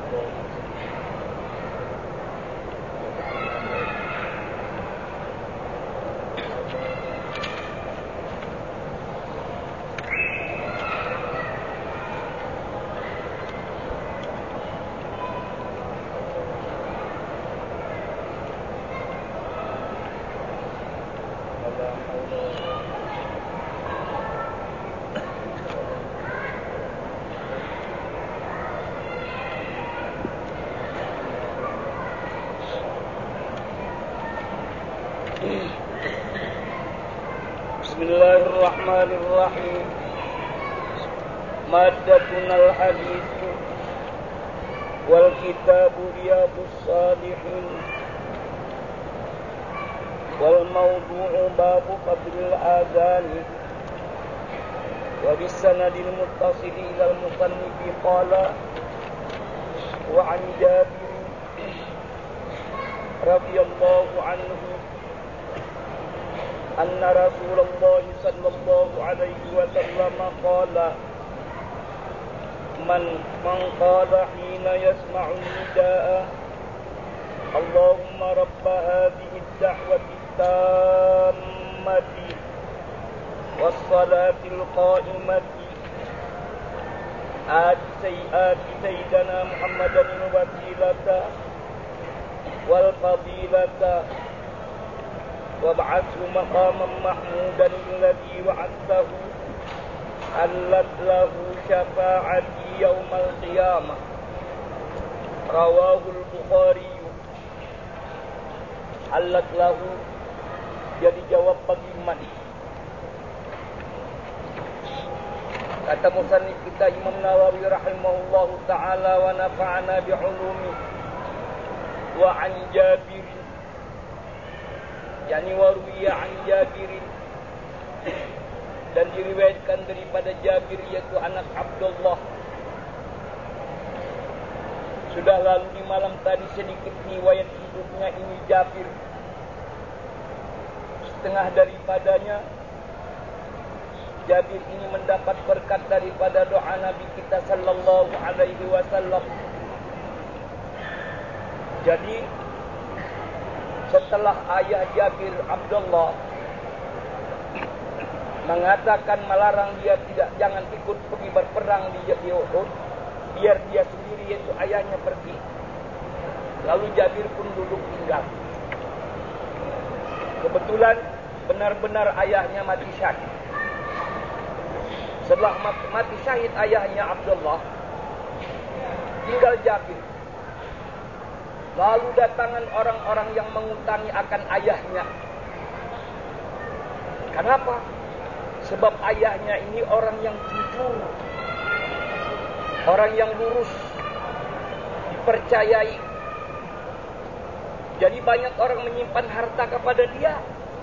Bismillahirrahmanirrahim. Maddatunal hadis wal kitabu riyadus salihin wal mawdu'u babu fadlil azani wa bisanadil muttasili ilal musannifi qala wa an Jabir radhiyallahu anhu anna Rasulullah sallallahu alaihi wasallam qala man qala hina yasma'u nidaa Allahumma rabb hadhihi ad-da'wati at-tammati was-salati al-qa'imati ati sayyidina Muhammadan wasilata wal fadilata وابعثه مقاما محمودا الذي وعدته حلت له شفاعتي يوم القيامة رواه البخاري. حلت له jadi jawab bagaimana? Kata musannif kita Imam Nawawi rahimahullahu ta'ala wa nafa'ana bi'ulumi wa an Jabir yani warwiya an Jabirin, dan diriwayatkan daripada Jabir yaitu anak Abdullah. Sudah lalu di malam tadi sedikit riwayat hidupnya ini Jabir. Setengah daripadanya Jabir ini mendapat berkat daripada doa Nabi kita sallallahu alaihi wasallam. Jadi setelah ayah Jabir Abdullah mengatakan melarang dia jangan ikut pergi berperang di Uhud, biar dia sendiri yaitu ayahnya pergi. Lalu Jabir pun duduk tinggal. Kebetulan benar-benar ayahnya mati syahid. Setelah mati syahid ayahnya Abdullah, tinggal Jabir. Lalu datangan orang-orang yang mengutangi akan ayahnya. Kenapa? Sebab ayahnya ini orang yang jujur, orang yang lurus, dipercayai. Jadi banyak orang menyimpan harta kepada dia,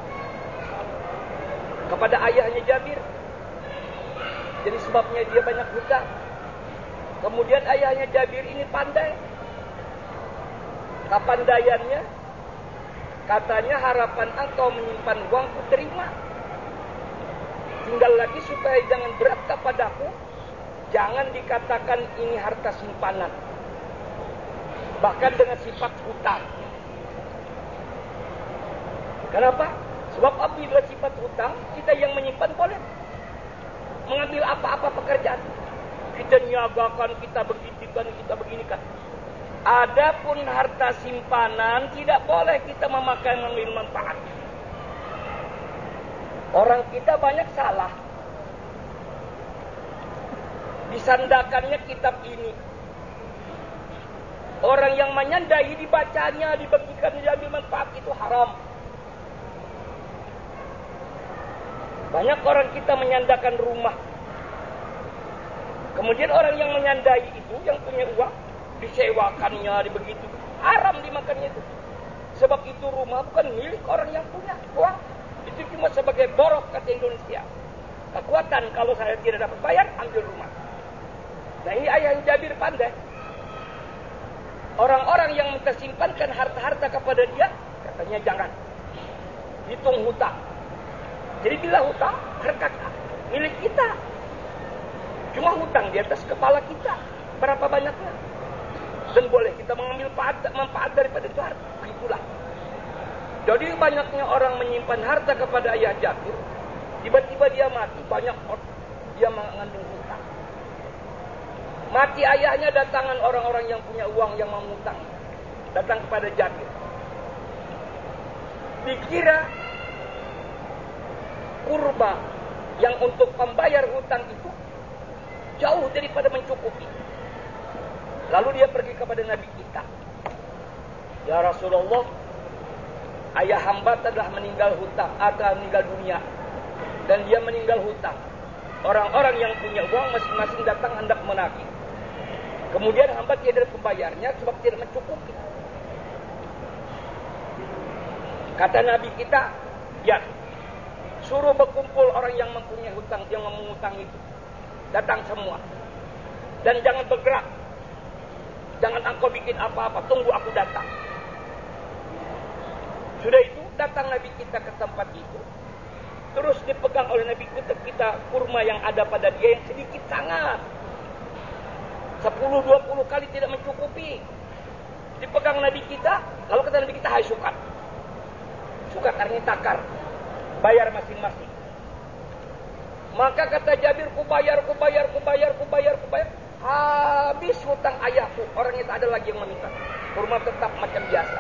kepada ayahnya Jabir. Jadi sebabnya dia banyak hutang. Kemudian ayahnya Jabir ini pandai. Kepandaiannya, katanya harapan engkau menyimpan uang kuterima. Tinggal lagi supaya jangan berat kepadaku, jangan dikatakan ini harta simpanan. Bahkan dengan sifat hutang. Kenapa? Sebab apabila sifat hutang, kita yang menyimpan boleh mengambil apa-apa pekerjaan. Kita niagakan, kita beginikan, kita beginikan. Adapun harta simpanan tidak boleh kita memakai mengambil manfaat. Orang kita banyak salah. Disandakannya kitab ini. Orang yang menyandai dibacanya, dibagikan, diambil manfaat itu haram. Banyak orang kita menyandakan rumah. Kemudian orang yang menyandai itu, yang punya uang, disewakannya, dibegitu. Haram dimakannya itu. Sebab itu rumah bukan milik orang yang punya uang. Itu cuma sebagai borok kata Indonesia. Kekuatan kalau saya tidak dapat bayar, ambil rumah. Nah ini ayah Jabir pandai. Orang-orang yang mempersimpankan harta-harta kepada dia, katanya jangan. Hitung hutang. Jadi bila hutang, harta milik kita. Cuma hutang di atas kepala kita. Berapa banyaknya? Dan boleh kita mengambil manfaat daripada itu harta. Itulah. Jadi banyaknya orang menyimpan harta kepada ayah Jabir. Tiba-tiba dia mati, banyak dia mengandung hutang. Mati ayahnya, datangan orang-orang yang punya uang yang mengutang. Datang kepada Jabir. Dikira kurba yang untuk membayar hutang itu jauh daripada mencukupi. Lalu dia pergi kepada Nabi kita. Ya Rasulullah, ayah hamba telah meninggal hutang, atau meninggal dunia. Dan dia meninggal hutang. Orang-orang yang punya uang masing-masing datang hendak menagih. Kemudian hamba tiada pembayarnya sebab tidak mencukupi. Kata Nabi kita, ya, suruh berkumpul orang yang mempunyai hutang, yang mengutang itu. Datang semua. Dan jangan bergerak. Jangan engkau bikin apa-apa, tunggu aku datang. Sudah itu, datang Nabi kita ke tempat itu. Terus dipegang oleh Nabi kita kurma yang ada pada dia yang sedikit sangat. 10-20 kali tidak mencukupi. Dipegang Nabi kita, lalu kata Nabi kita, hai sukat. Sukat artinya takar. Bayar masing-masing. Maka kata Jabir, kubayar. Habis hutang ayahku. Orangnya tak ada lagi yang meminta. Kurma tetap macam biasa.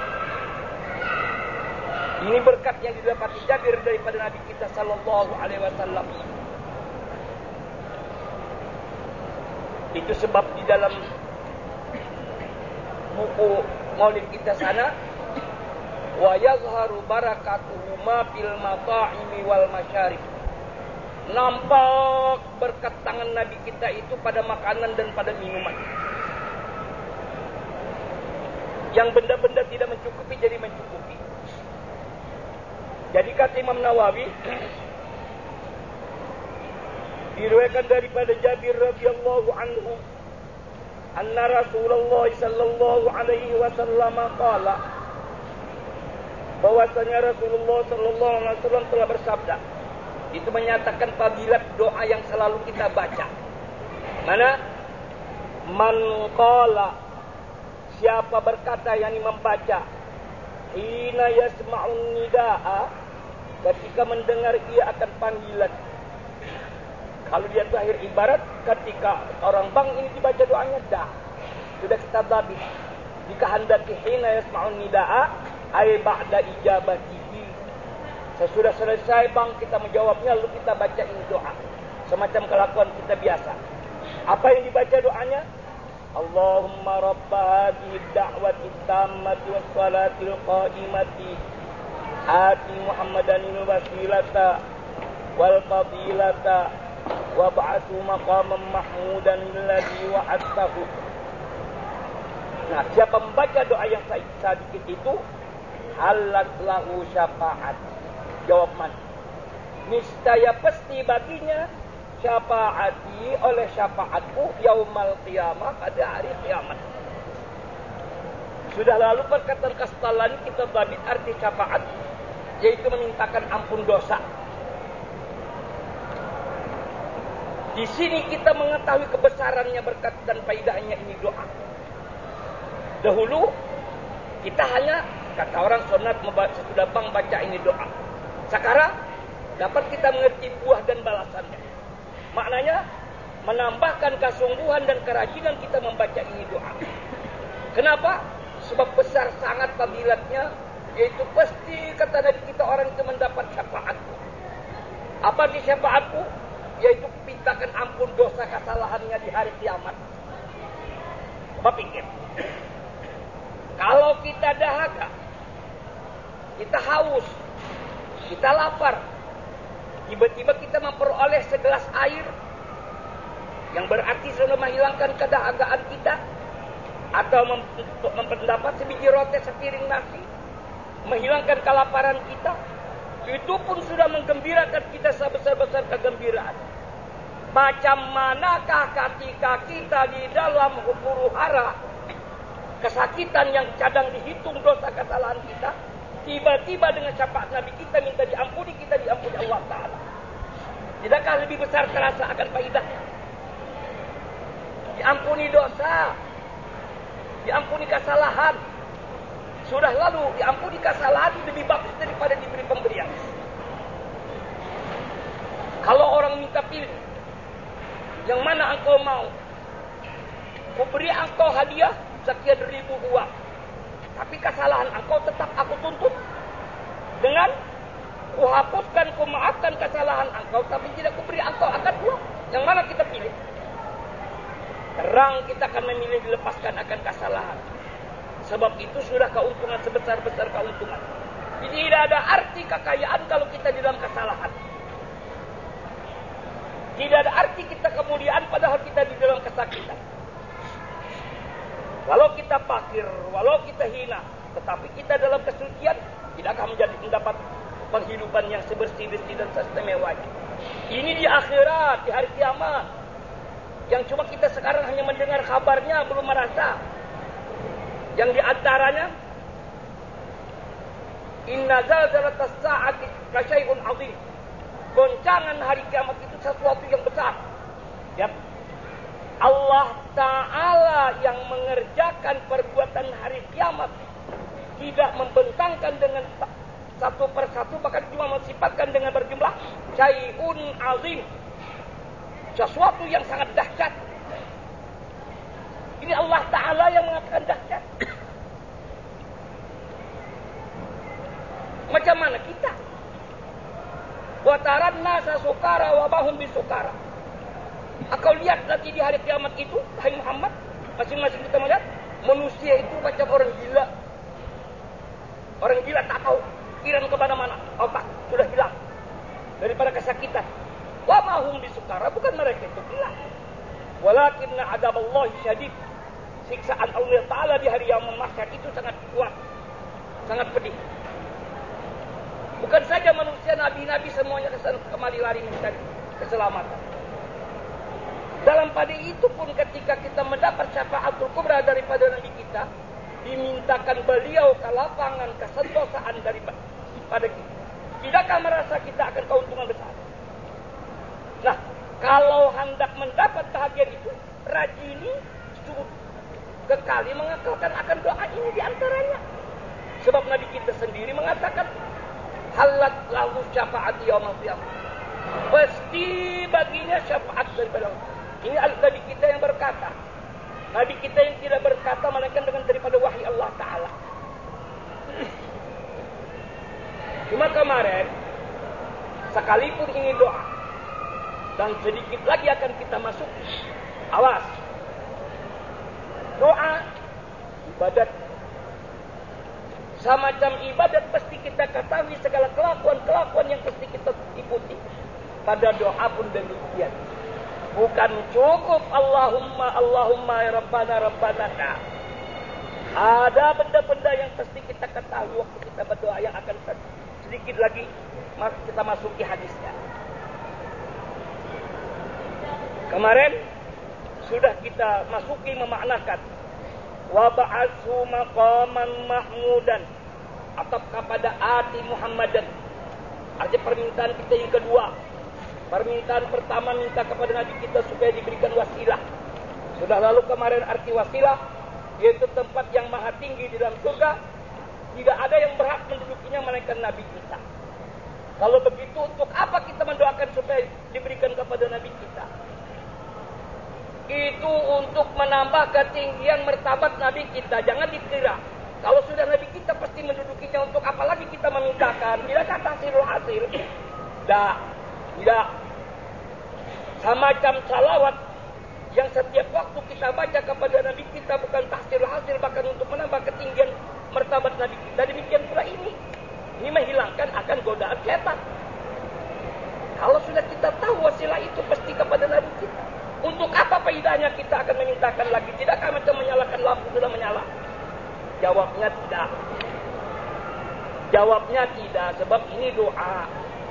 Ini berkat yang didapati Jabir daripada Nabi kita sallallahu alaihi wasallam. Itu sebab di dalam buku Maulid kita sana, wa yazharu barakatuhuma fil mata'imi wal masyarib. Nampak berkat tangan Nabi kita itu pada makanan dan pada minuman. Yang benda-benda tidak mencukupi jadi mencukupi. Jadi kata Imam Nawawi, diriwayatkan daripada Jabir radhiyallahu anhu, anna Rasulullah sallallahu alaihi wasallam qala, bahwasanya Rasulullah sallallahu alaihi wasallam telah bersabda. Itu menyatakan fadilat doa yang selalu kita baca. Mana? Man qala, siapa berkata yang membaca, hina yasma'un nidaa, ketika mendengar ia akan panggilan. Kalau dia itu akhir ibarat, ketika orang bang ini dibaca doanya, dah sudah kita babi. Jika hendaki hina yasma'un nidaa, ay ba'da ijabatihi, sesudah selesai bang kita menjawabnya, lalu kita baca ini doa. Semacam kelakuan kita biasa. Apa yang dibaca doanya? Allahumma rabba hadhihi da'wati tammati was salatil qa'imati ati Muhammadan wasilata wal fadilata wa ba'athu maqaman mahmudan alladhi wa'adtahu. Nah, siapa membaca doa yang sedikit itu, halat lahu syafaat. Jawab man, niscaya pasti baginya syafaati oleh syafaatku yaumal qiyamah, pada hari kiamat. Sudah lalu perkataan Kastalani kita bagi arti syafaat, yaitu memintakan ampun dosa. Di sini kita mengetahui kebesarannya, berkat dan faedahnya ini doa. Dahulu kita hanya, kata orang sunat, sesudah bang baca ini doa. Sekarang dapat kita mengerti buah dan balasannya. Maknanya menambahkan kesungguhan dan kerajinan kita membaca ini doa. Kenapa? Sebab besar sangat fadilatnya, yaitu pasti kata Nabi kita orang itu mendapat syafaatku. Apa di syafaatku? Yaitu pintakan ampun dosa kesalahannya di hari kiamat. Coba pikir. Kalau kita dahaga, kita haus, kita lapar, tiba-tiba kita memperoleh segelas air, yang berarti sudah menghilangkan kedahagaan kita, atau mendapat sebiji roti, sepiring nasi, menghilangkan kelaparan kita, itu pun sudah menggembirakan kita sebesar-besar kegembiraan. Macam manakah ketika kita di dalam huru hara, kesakitan yang cadang dihitung dosa kesalahan kita, tiba-tiba dengan syafaat Nabi kita minta diampuni, kita diampuni Allah Ta'ala. Tidakkah lebih besar terasa akan faedahnya? Diampuni dosa. diampuni kesalahan. Sudah lalu diampuni kesalahan lebih bagus daripada diberi pemberian. Kalau orang minta pilih, yang mana engkau mau? Ku beri engkau hadiah sekian ribu uang, tapi kesalahan engkau tetap aku tuntut. Dengan ku hapuskan, ku maafkan kesalahan engkau, tapi tidak ku beri engkau akan uang. Yang mana kita pilih? Terang kita akan memilih dilepaskan akan kesalahan. Sebab itu sudah keuntungan sebesar-besar keuntungan. Jadi tidak ada arti kekayaan kalau kita di dalam kesalahan. Tidak ada arti kita kemuliaan padahal kita di dalam kesakitan. Walau kita fakir, walau kita hina, tetapi kita dalam kesucian tidak akan mendapat penghidupan yang sebersih-bersih dan seistimewa. Ini di akhirat, di hari kiamat. Yang cuma kita sekarang hanya mendengar kabarnya, belum merasa. Yang di antaranya, inna zalzalatas sa'ati kasyai'un 'azim. Goncangan hari kiamat itu sesuatu yang besar. Ya. Allah Ta'ala yang mengerjakan perbuatan hari kiamat tidak membentangkan dengan satu persatu, bahkan cuma mensifatkan dengan berjumlah syai'un 'azim. Sesuatu yang sangat dahsyat. Ini Allah Ta'ala yang mengatakan dahsyat. Macam mana kita? Wa taran nasa sukara wa mahum bisukara. Kau lihat nanti di hari kiamat itu, hai Muhammad, masing-masing kita melihat manusia itu macam orang gila. Orang gila tak tahu kiran ke mana-mana, otak sudah hilang daripada kesakitan. Wa mahum bisukara, bukan mereka itu gila. Walakinna adaballahi syadid. Siksaan Allah Ta'ala di hari yang mahsyar itu sangat kuat, sangat pedih. Bukan saja manusia, nabi-nabi semuanya kembali lari mencari keselamatan. Dalam pada itu pun ketika kita mendapat syafaatul kubra daripada Nabi kita, dimintakan beliau ke lapangan kesentosaan daripada kita. Tidakkah merasa kita akan keuntungan besar? Nah, kalau hendak mendapat bahagian itu, rajini kekali mengakalkan akan doa ini diantaranya. Sebab Nabi kita sendiri mengatakan, halat lahu syafaat yaumil qiyamah. Pasti baginya syafaat daripada Allah. Ini Nabi kita yang berkata. Nabi kita yang tidak berkata melainkan dengan daripada wahyu Allah Ta'ala. Cuma kemarin, sekalipun ini doa, dan sedikit lagi akan kita masuk, awas. Doa, ibadat. Semacam ibadat pasti kita ketahui segala kelakuan-kelakuan yang pasti kita ikuti. Pada doa pun demikian. Bukan cukup Allahumma Allahumma ya Rabbana Rabbana. Nah, ada benda-benda yang pasti kita ketahui waktu kita berdoa yang akan sedikit lagi kita masuki hadisnya. Kemarin sudah kita masuki memaknakan wa ba'atsu maqaman mahmudan atau kepada ati Muhammadan. Artinya permintaan kita yang kedua. Permintaan pertama minta kepada Nabi kita supaya diberikan wasilah. Sudah lalu kemarin arti wasilah yaitu tempat yang maha tinggi di dalam surga. Tidak ada yang berhak mendudukinya melainkan Nabi kita. Kalau begitu untuk apa kita mendoakan supaya diberikan kepada Nabi kita? Itu untuk menambah ketinggian martabat Nabi kita. Jangan dikira kalau sudah Nabi kita pasti mendudukinya, untuk apa lagi kita memintakan? Tidak kata hasil. Tidak. Semacam salawat yang setiap waktu kita baca kepada Nabi kita bukan tahsil hasil, bahkan untuk menambah ketinggian martabat Nabi kita. Demikian pula ini menghilangkan akan godaan setan. Kalau sudah kita tahu wasilah itu pasti kepada Nabi kita, untuk apa faedahnya kita akan memintakan lagi? Tidakkah macam menyalakan lampu sudah menyala? Jawabnya tidak. Jawabnya tidak, sebab ini doa.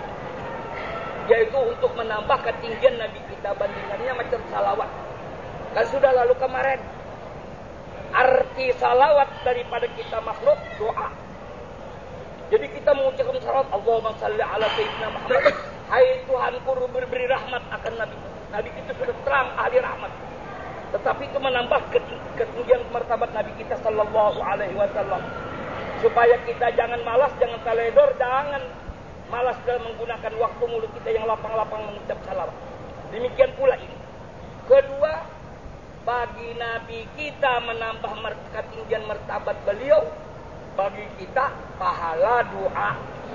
Yaitu untuk menambah ketinggian Nabi kita, bandingannya macam salawat. Kan sudah lalu kemarin. Arti salawat daripada kita makhluk, doa. Jadi kita mengucapkan salawat, Allahumma salli ala sayyidina Muhammad. Hai Tuhanku, beri rahmat akan Nabi. Nabi kita sudah terang ahli rahmat. tetapi itu menambah ketinggian martabat Nabi kita sallallahu alaihi wasallam. Supaya kita jangan malas, jangan teledor, jangan malas dalam menggunakan waktu mulut kita yang lapang-lapang mengucap salawat. Demikian pula ini. Kedua, bagi Nabi kita menambah ketinggian martabat beliau, bagi kita pahala doa.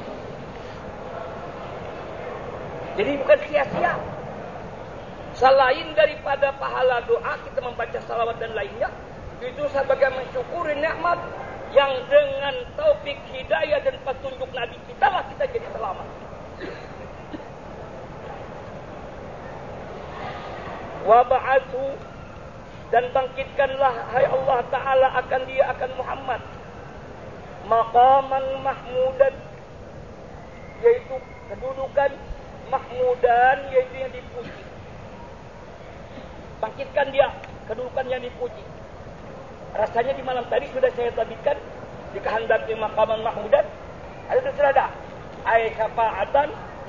Jadi bukan sia-sia. Selain daripada pahala doa, kita membaca salawat dan lainnya, itu sebagai mensyukuri nikmat yang dengan taufik hidayah dan petunjuk Nabi kita lah kita jadi selamat. Wa ba'athu, dan bangkitkanlah hai Allah Ta'ala akan dia akan Muhammad maqaman mahmudan, yaitu kedudukan mahmudan, yaitu yang dipuji. Bangkitkan dia kedudukan yang dipuji. Rasanya di malam tadi sudah saya tabitkan dikehendaki maqaman mahmudan, ada itu sudah ada ay syafa'atan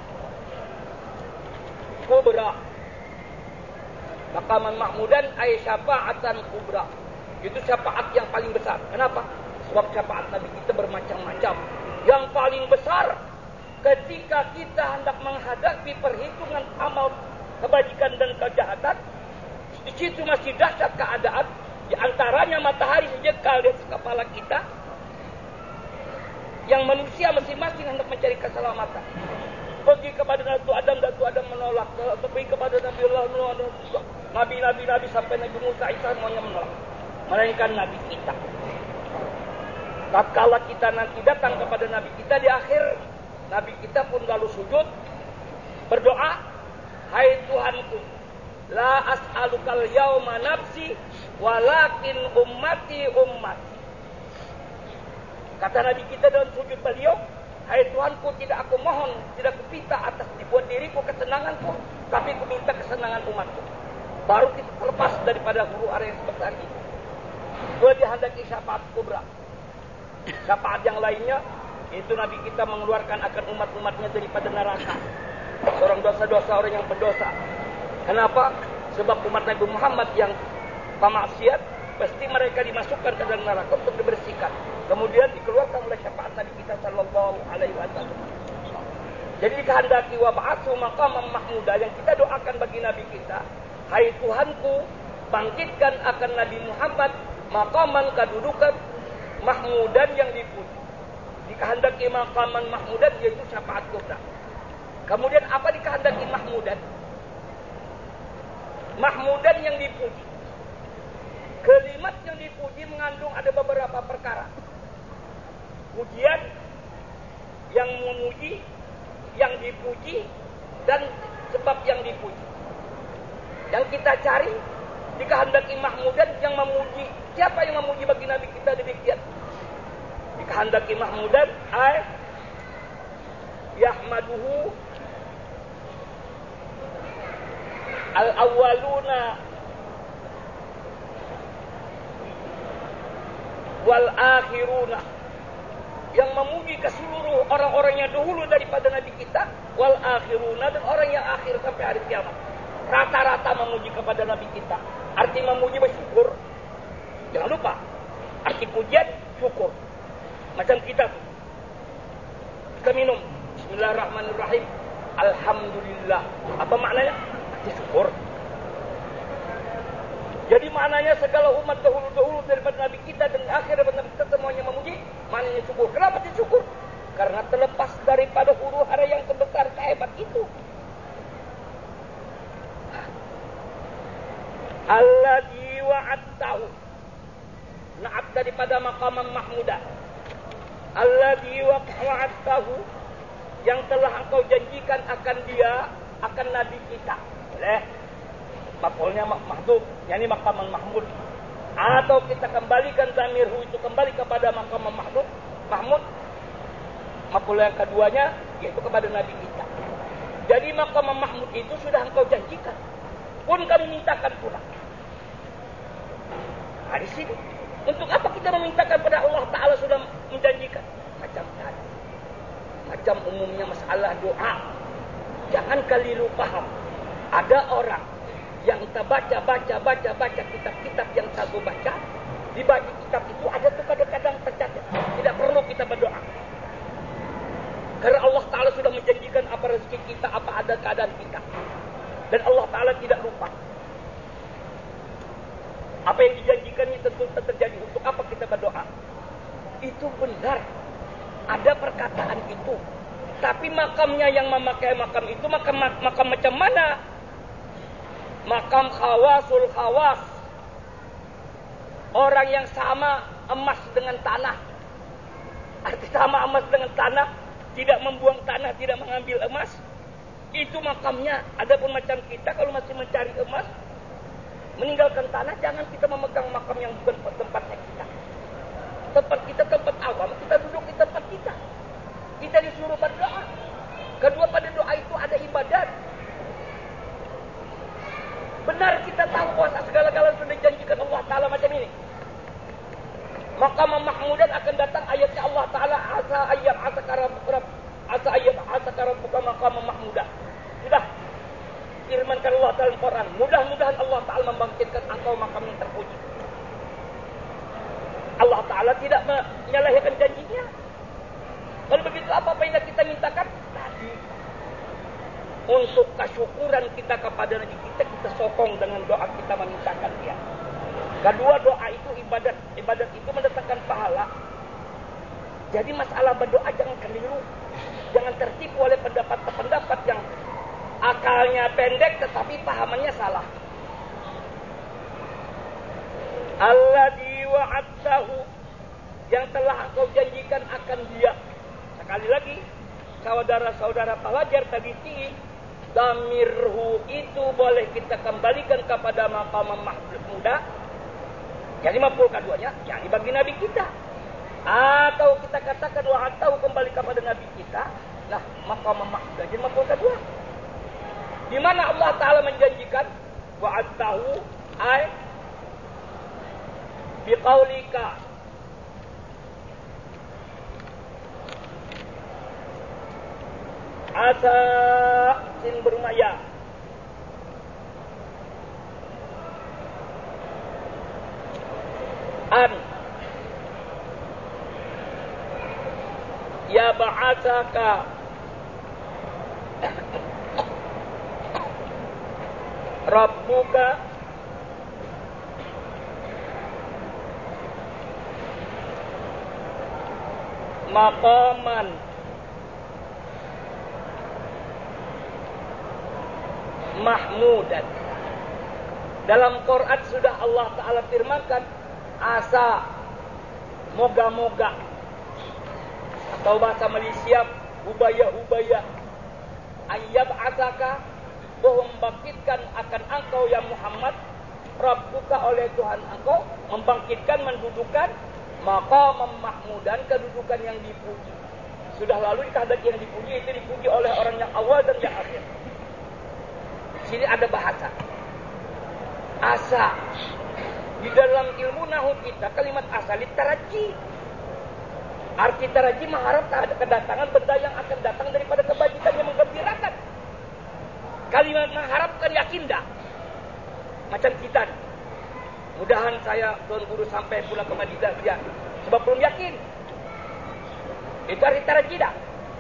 kubra. Maqaman mahmudan ay syafa'atan kubra, itu syafaat yang paling besar. Kenapa? Sebab syafaat Nabi kita bermacam-macam. Yang paling besar ketika kita hendak menghadapi perhitungan amal kebajikan dan kejahatan, di situ masih dahsyat keadaan. Di antaranya matahari sejengkal di atas kepala kita, yang manusia masing-masing hendak mencari keselamatan. Pergi kepada Nabi Adam menolak. Pergi kepada Nabi Allah menolak. Nabi sampai Nabi Musa Isa semuanya menolak. Melainkan Nabi kita. Tatkala kita nanti datang kepada Nabi kita di akhir, Nabi kita pun lalu sujud berdoa, hai Tuhanku, la as'alukal yauma nafsi walakin ummati. Kata Nabi kita dalam sujud beliau, hai Tuhanku, tidak aku mohon, tidak aku minta atas dibuat diriku kesenanganku, tapi aku minta kesenangan umatku. Baru kita terlepas daripada huru hara yang sebesar ini. Gue dihendaki syafaat kubra. Syafaat yang lainnya, itu Nabi kita mengeluarkan akan umat-umatnya daripada neraka. Seorang dosa-dosa, orang yang berdosa. Kenapa? Sebab umat Nabi Muhammad yang pemaksiat, pasti mereka dimasukkan ke dalam neraka untuk dibersihkan. Kemudian dikeluarkan oleh syafaat Nabi kita sallallahu alaihi wasallam. Jadi dikehendaki wa ba'atsu maqaman mahmuda, yang kita doakan bagi Nabi kita, hai Tuhanku, bangkitkan akan Nabi Muhammad maqaman, kedudukan mahmudan yang dipuji. Dikehendaki maqaman mahmudan, yaitu syafaat kubra. Kemudian apa dikehendaki mahmudan? Mahmudan yang dipuji. Kalimat yang dipuji mengandung ada beberapa perkara. Pujian, yang memuji, yang dipuji, dan sebab yang dipuji. Yang kita cari dikehendaki mahmudan, yang memuji. Siapa yang memuji bagi Nabi kita demikian? Dikehendaki mahmudan ay yahmaduhu al-awwaluna wal akhiruna, yang memuji ke seluruh orang-orang yang dahulu daripada Nabi kita, wal akhiruna, dan orang yang akhir sampai hari kiamat. Rata-rata memuji kepada Nabi kita. Arti memuji bersyukur. Jangan lupa, arti pujian syukur. Macam kita minum Bismillahirrahmanirrahim, Alhamdulillah. Apa maknanya? Arti syukur. Jadi maknanya segala umat dahulu-dahulu daripada Nabi kita dan akhir daripada Nabi kita semuanya memuji, maknanya syukur. Kenapa syukur? Karena terlepas daripada huru hara yang sebesar sehebat itu. Alladzi wa'adtahu, na'at daripada maqaman mahmudah. Alladzi wa'adtahu, yang telah engkau janjikan akan dia, akan Nabi kita. Boleh? Maqolnya mahdhuf, yakni maqaman mahmud. Atau kita kembalikan dhamirhu itu kembali kepada maqaman mahmud. Maqol yang keduanya yaitu kepada Nabi kita. Jadi maqaman mahmud itu sudah engkau janjikan, pun kami mintakan pula. Nah, di sini untuk apa kita memintakan pada Allah Ta'ala sudah menjanjikan? Macam tadi, macam umumnya masalah doa. Jangan keliru paham. Ada orang Yang kita baca kitab-kitab yang satu baca. Di bagi kitab itu ada tuh kadang-kadang tercatat. Tidak perlu kita berdoa. Karena Allah Ta'ala sudah menjanjikan apa rezeki kita, apa ada keadaan kita. Dan Allah Ta'ala tidak lupa. Apa yang dijanjikan ini tentu terjadi. Untuk apa kita berdoa? Itu benar. Ada perkataan itu. Tapi makamnya yang memakai makam itu, makam macam mana? Makam khawasul khawas. Orang yang sama emas dengan tanah. Arti sama emas dengan tanah. Tidak membuang tanah, tidak mengambil emas. Itu makamnya. Adapun macam kita kalau masih mencari emas, meninggalkan tanah, jangan kita memegang makam yang bukan tempatnya kita. Tempat kita tempat awam, kita duduk di tempat kita. Kita disuruh berdoa. Kedua, pada doa itu ada ibadat. Benar kita tahu bahwa segala-galanya sudah dijanjikan Allah Ta'ala macam ini. Maka Mahmudan akan datang ayatnya Allah Ta'ala. Asa ayyam asakara buka maqam Mahmudah. Sudah firmankan Allah dalam Quran. Mudah-mudahan Allah Ta'ala membangkitkan engkau makam yang terpuji. Allah Ta'ala tidak menyalahikan janjinya. Kalau begitu apa yang kita mintakan? Tadi. Untuk kesyukuran kita kepada Nabi kita sokong dengan doa kita memintakan dia. Kedua, doa itu ibadat. Ibadat itu mendatangkan pahala. Jadi masalah berdoa jangan keliru. Jangan tertipu oleh pendapat-pendapat yang akalnya pendek tetapi pahamannya salah. Alladzi wa'adtahu, yang telah engkau janjikan akan dia. Sekali lagi, saudara-saudara pelajar tadi damirhu itu boleh kita kembalikan kepada maqam Mahmudah. Yang 50 keduanya, yang bagi Nabi kita. Atau kita katakan wa'adtahu kembali kepada Nabi kita. Nah, maqam Mahmudah jadi 50 kedua. Di mana Allah Ta'ala menjanjikan wa'adtahu ay biqaulika asa sin bermaya an ya ba'atsaka rabbuka maqaman mahmudan. Dalam Quran sudah Allah Ta'ala firmankan asa, moga-moga, atau bahasa Malaysia hubaya-hubaya, ayyab asaka, bahwa membangkitkan akan engkau ya Muhammad, Rabbuka oleh Tuhan engkau, membangkitkan, mendudukan maqam mahmudan, kedudukan yang dipuji. Sudah lalu kehendaki yang dipuji itu dipuji oleh orang yang awal dan yang akhir. Di sini ada bahasa asa. Di dalam ilmu nahwu kita kalimat asa litaraji. Arti taraji mengharap kedatangan benda yang akan datang daripada kebajikan yang menggembirakan. Kalimat mengharapkan yakin dah. Macam kita. Mudahan saya Tuan Guru sampai pulang ke Madinah dia. Sebab belum yakin. Itu arti taraji dah.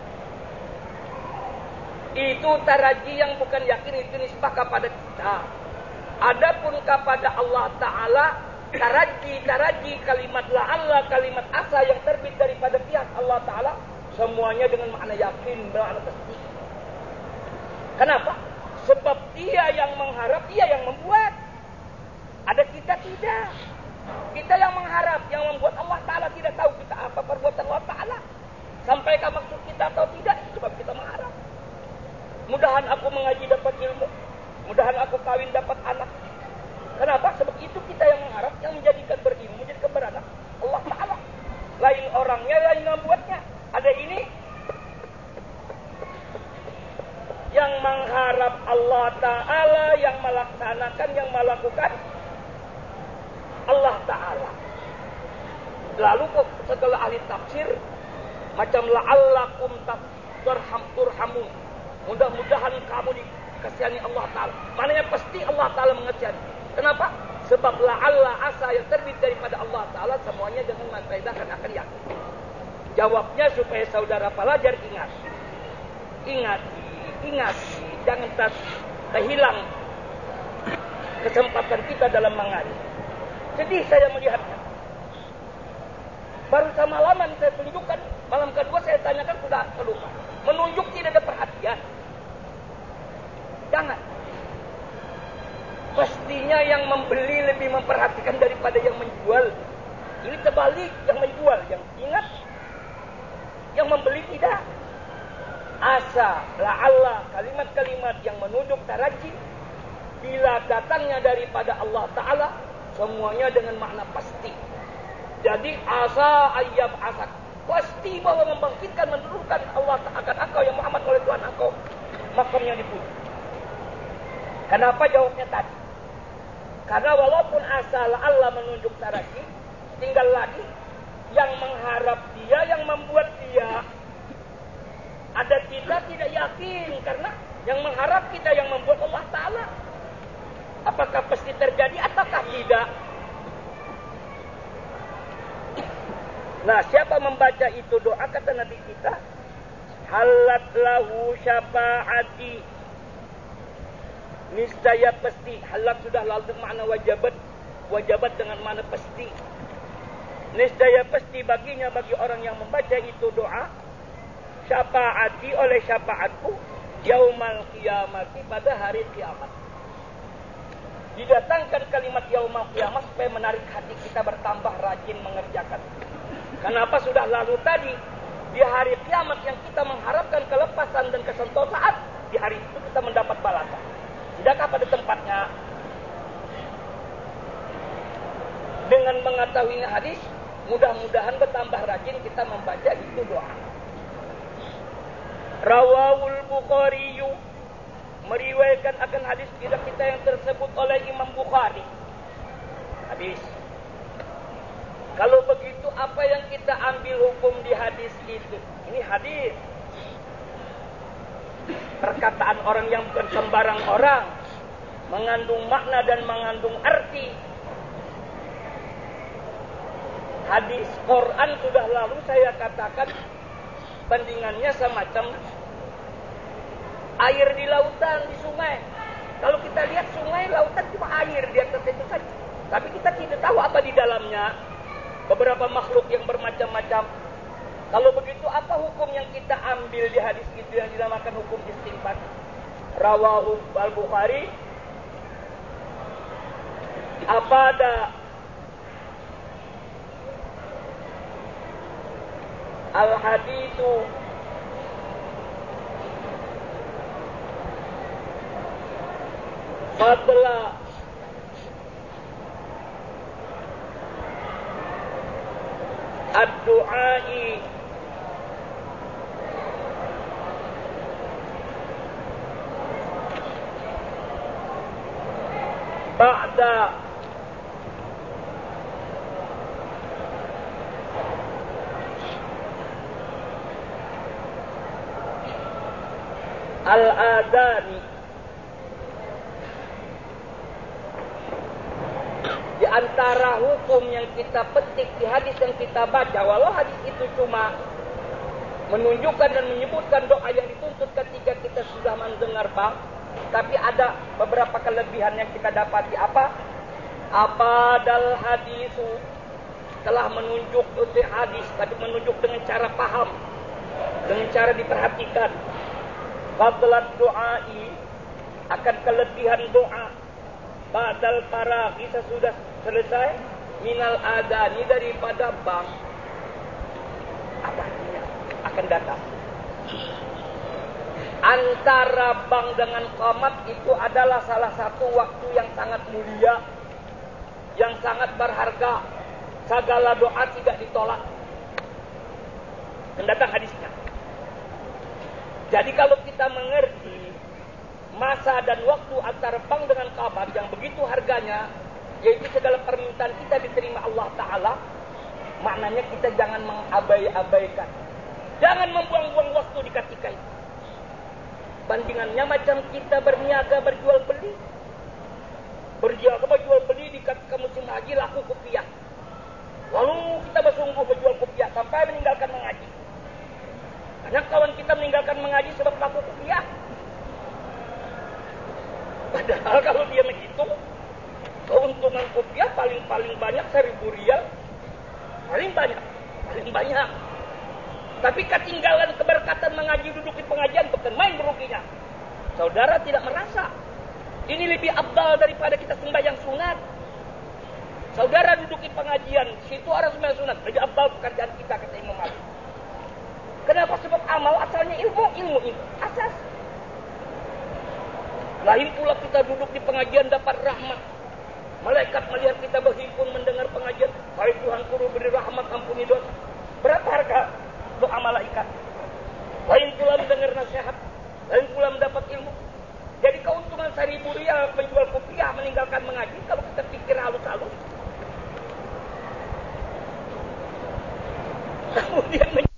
Itu taraji yang bukan yakin, itu nisbah kepada kita. Adapun kepada Allah Ta'ala, taraji kalimat la'alla, kalimat asa yang terbit daripada pihak Allah Ta'ala, semuanya dengan makna yakin, makna tasdik. Kenapa? Sebab dia yang mengharap, dia yang membuat. Ada kita tidak. Kita yang mengharap, yang membuat. Allah Ta'ala tidak tahu kita apa perbuatan Allah Ta'ala. Sampaikah maksud kita atau tidak, sebab kita mengharap. Mudahan aku mengaji dapat ilmu. Mudahan aku kawin dapat anak. Kenapa? Sebab itu kita yang mengharap, yang menjadikan berilmu, menjadikan beranak Allah Ta'ala. Lain orangnya, lain membuatnya. Ada ini yang mengharap Allah Ta'ala, yang melaksanakan, yang melakukan Allah Ta'ala. Lalu setelah ahli tafsir, macam la'allakum turhamun, mudah-mudahan kamu dikasihani Allah Ta'ala. Maknanya pasti Allah Ta'ala mengasihani. Kenapa? Sebab la'alla asa yang terbit daripada Allah Ta'ala semuanya dengan memfaedahkan akan yakin. Jawabnya supaya saudara pelajar ingat. Ingat. Jangan terhilang kesempatan kita dalam mengaji. Sedih saya melihatnya. Baru semalaman saya tunjukkan, malam kedua saya tanyakan sudah terlupa. Menunjuk tidak ada perhatian. Jangan. Pastinya yang membeli lebih memperhatikan daripada yang menjual. Ini terbalik, yang menjual yang ingat, yang membeli tidak. Asa, la'alla, kalimat-kalimat yang menunjuk taraji, bila datangnya daripada Allah Ta'ala, semuanya dengan makna pasti. Jadi asa ayyab asak, pasti bahwa membangkitkan, menurunkan Allah akan engkau yang Muhammad oleh Tuhan engkau, makamnya dipuji. Kenapa jawabnya tadi? Karena walaupun asal Allah menunjuk taraji, tinggal lagi yang mengharap dia, yang membuat dia. Ada kita tidak yakin karena yang mengharap kita, yang membuat Allah Ta'ala. Apakah pasti terjadi ataukah tidak? Nah, siapa membaca itu doa kata Nabi kita, halat lahu syafaati. Niscaya pasti, halat sudah lalu dengan makna wajabat dengan makna pasti. Niscaya pasti baginya, bagi orang yang membaca itu doa, syafaati, oleh syafaatku, yaumal qiyamati, pada hari kiamat. Didatangkan kalimat yaumal qiyamah supaya menarik hati kita bertambah rajin mengerjakan. Kenapa sudah lalu tadi, di hari kiamat yang kita mengharapkan kelepasan dan kesentosaan, di hari itu kita mendapat balasan. Tidakkah pada tempatnya? Dengan mengetahui hadis, mudah-mudahan bertambah rajin kita membaca itu doa. Rawahul Bukhari, meriwayatkan akan hadis kita yang tersebut oleh Imam Bukhari. Hadis. Kalau begitu apa yang kita ambil hukum di hadis itu? Ini hadis. Perkataan orang yang bukan sembarang orang, mengandung makna dan mengandung arti. Hadis Quran sudah lalu saya katakan bandingannya semacam air di lautan, di sungai. Kalau kita lihat sungai, lautan cuma air di atas itu saja. Tapi kita tidak tahu apa di dalamnya. Beberapa makhluk yang bermacam-macam. Kalau begitu apa hukum yang kita ambil di hadis itu yang dinamakan hukum istinbat? Rawahu al-Bukhari. Apa ada al-hadithu fadla ad-du'ai ba'da al-adani. Di antara hukum yang kita petik di hadis yang kita baca, walau hadis itu cuma menunjukkan dan menyebutkan doa yang dituntut ketika kita sudah mendengar bang, tapi ada beberapa kelebihan yang kita dapati. Apa dal hadisu, telah menunjuk hadis, tapi menunjuk dengan cara paham, dengan cara diperhatikan. Fadlat doai, akan kelebihan doa. Badal faraghi, sesudah selesai, minal adani, daripada bang. Apa artinya? Akan datang. Antara bang dengan qamat itu adalah salah satu waktu yang sangat mulia, yang sangat berharga. Segala doa tidak ditolak. Dan datang hadisnya. Jadi kalau kita mengerti masa dan waktu antara bang dengan qamat yang begitu harganya, yaitu segala permintaan kita diterima Allah Ta'ala, maknanya kita jangan mengabai-abaikan. Jangan membuang-buang waktu di ketika itu. Bandingannya macam kita berniaga berjual beli. Berniaga berjual beli di ketika musim haji laku kopiah. Lalu kita bersungguh berjual kopiah sampai meninggalkan mengaji. Karena kawan kita meninggalkan mengaji sebab laku kopiah. Padahal kalau dia begitu, keuntungan kopiah paling banyak 1.000 rial. Paling banyak. Tapi ketinggalan keberkatan mengaji duduk di pengajian bukan main beruginya. Saudara tidak merasa ini lebih abdal daripada kita sembahyang sunat. Saudara duduk di pengajian, situ orang sembahyang sunat, lebih abdal pekerjaan kita, kata Imam Malik. Kenapa? Sebab amal asalnya ilmu asas. Lain pula kita duduk di pengajian dapat rahmat. Malaikat melihat kita berhimpun mendengar pengajian. Hai Tuhan Guru beri rahmat, ampuni dosa. Berapa harga doa malaikat? Lain pula mendengar nasihat. Lain pula mendapat ilmu. Jadi keuntungan 1.000 rial menjual kopiah meninggalkan mengaji, kalau kita pikir halus-halus. Kemudian